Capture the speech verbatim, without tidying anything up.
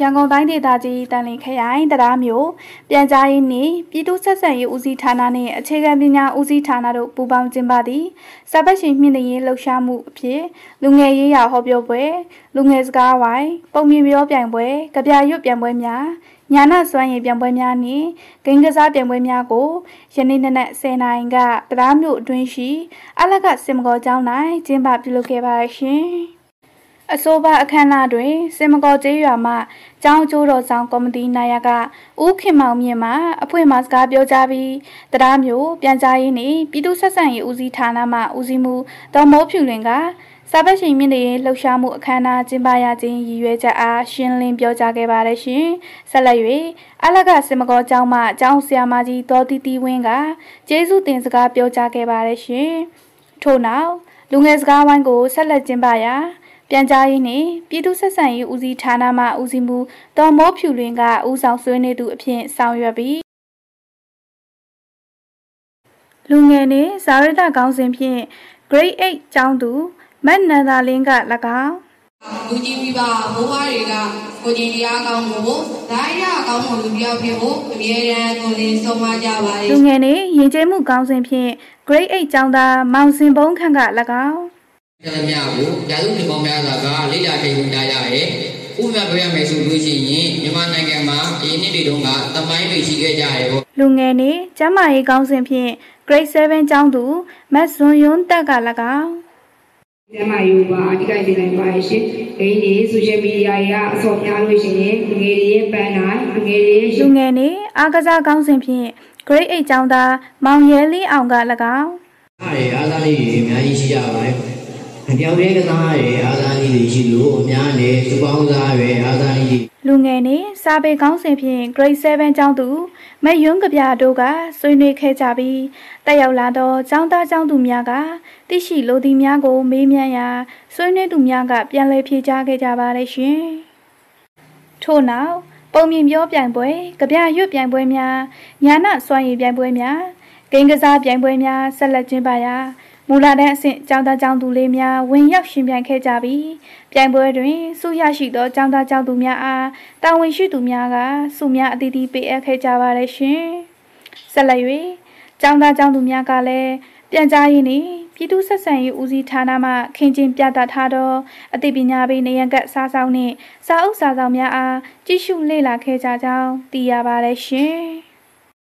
ရန်ကုန်တိုင်းဒေသကြီးတန်လင်းခရိုင်တရားမျိုးပြန်ကြားရေးနှင့်ပြည်သူ့ဆက်ဆံရေးဦးစီးဌာနနှင့်အခြေခံပညာဦးစီးဌာနတို့ပူးပေါင်းကျင်းပသည့်စာပတ်ရှင်မြင့်တင်ရေးလှုပ်ရှားမှုအဖြစ်လူငယ်ရေးရာဟောပြောပွဲလူငယ်စကားဝိုင်းပုံမြင်ပြောပြိုင်ပွဲကြပြရွတ်ပြိုင်ပွဲများညာနာစွမ်းရည်ပြိုင်ပွဲများနှင့်ဂိမ်းကစားပြိုင်ပွဲများကိုယနေ့နနက်ဆယ်နာရီကတရားမျိုးအတွင်းရှိအလကစင်မကောကျောင်း၌ကျင်းပပြုလုပ်ခဲ့ပါရှင်အဆိုပါအခမ်းအနားတွင်စင်မကောကျေးရွာမှကျောင်းကျိုးတော်ဆောင်ကော်မတီနာယကဦးခင်မောင်မြင့်မှအဖွင့်မှာစကားပြောကြားပြီးတရားမျိုးပြန်ကြားရေးနှင့်ပြည်သူ့ဆက်ဆံရေးဦးစီးဌာနမှဦးစီးမှုတော်မိုးဖြူလွင်ကစာပတ်ရှင်မြင့်တင်လှုပ်ရှားမှုအခမ်းအနားကျင်းပရခြင်းရည်ရွယ်ချက်အားရှင်းလင်းပြောကြားခဲ့ပါတယ်ရှင်ဆက်လက်၍အလကစင်မကောကျောင်းမှကျောင်းဆရာမကြီးဒေါ်တီတီဝင်းကကျေးဇူးတင်စကားပြောကြားခဲ့ပါတယ်ရှင်ထို့နောက်လူငယ်စကားဝိုင်းကိုဆက်လက်ကျင်းပရာပြန်ကြားရေးနှင့်ပြည်သူ့ဆက်ဆံရေးဦးစီးဌာနမှဦးစီးမှုတော်မိုးဖြူလွင်ကဦးဆောင်ဆွေးနွေးသူအဖြစ်ဆောင်ရွက်ပြီးလူငယ်နှင့်ဇာရတကောင်းစဉ်ဖြင့် grade eight ကျောင်းသူမတ်နန္ဒာလင်းက၎င်းလူကြီးပြပါမိုးဘွားတွေကကိုကြီးတရားကောင်းဖို့ဓာရကောင်းမှုလူပြောက်ဖြစ်ဖို့အမြဲတမ်းကိုလေးဆုံးမကြပါလေလူငယ်နှင့်ယဉ်ကျေးမှုကောင်းစဉ်ဖြင့် grade eight ကျောင်းသားမောင်စင်ဘုံခန့်က၎င်းကျန်များကိုရာသူဒီပေါင်းများစွာကလေ့လာထိန်းသိမ်းထားရရဲ့ဥပမာပြောရမယ်ဆိုလို့ရှိရင်မြန်မာနိုင်ငံမှာအရင်နှစ်တွေတုန်းကသမိုင်းတွေရှိခဲ့ကြတယ်ပေါ့လူငယ်နှင့်ကျမ်းမာရေးကောင်းစဉ်ဖြင့် grade seven ကျောင်းသူမတ်ဇွန်ယွန်းတက်က၎င်းကျမ်းမာရေးပါအဓိကတင်နိုင်ပါရှင်။ဒီနေ့ social media တွေကအစောပြလို့ရှိရင်ငွေတွေရဲ့ပန်းတိုင်းငွေတွေလူငယ်နှင့်အားကစားကောင်းစဉ်ဖြင့် grade eight ကျောင်းသားမောင်ရဲလေးအောင်က၎င်းအားရအားသားလေးတွေအများကြီးရှိကြပါတယ်။အပြောင်းလဲကစားရအားသားလေးတွေရှိလို့အများနဲ့စပေါင်းစားရအားသားလေးတွေလူငယ်နှင့်စာပေကောင်းစဉ်ဖြင့် grade seven ကျောင်းသူမယွန်းကပြတို့ကဆွေးနွေးခဲ့ကြပြီးတက်ရောက်လာသောကျောင်းသားကျောင်းသူများကသိရှိလိုသည်များကိုမေးမြန်းရာဆွေးနွေးသူများကပြန်လည်ဖြေကြားခဲ့ကြပါတယ်ရှင်ထို့နောက်ပုံမြင်ပြောပြိုင်ပွဲကြပြရွတ်ပြိုင်ပွဲများညာနာစွမ်းရည်ပြိုင်ပွဲများဂိမ်းကစားပြိုင်ပွဲများဆက်လက်ကျင်းပရာမူလာတဲ့အဆင့်ကျောင်းသားကျောင်းသူလေးများဝင်ရောက်ရှင်ပြိုင်ခဲ့ကြပြီးပြိုင်ပွဲတွင်ဆုရရှိသောကျောင်းသားကျောင်းသူများအားတာဝန်ရှိသူများကဆုများအသီးသီးပေးအပ်ခဲ့ကြပါရရှင်ဆက်လက်၍ကျောင်းသားကျောင်းသူများကလည်းပြန်ကြားရေးနှင့်ပြည်သူ့ဆက်ဆံရေးဦးစီးဌာနမှခင်ကျင်းပြသထားသောအသိပညာပေးနေရကစားဆောင်နှင့်စာအုပ်စာဆောင်များအားကြည့်ရှုလေ့လာခဲ့ကြကြောင်းသိရပါရရှင်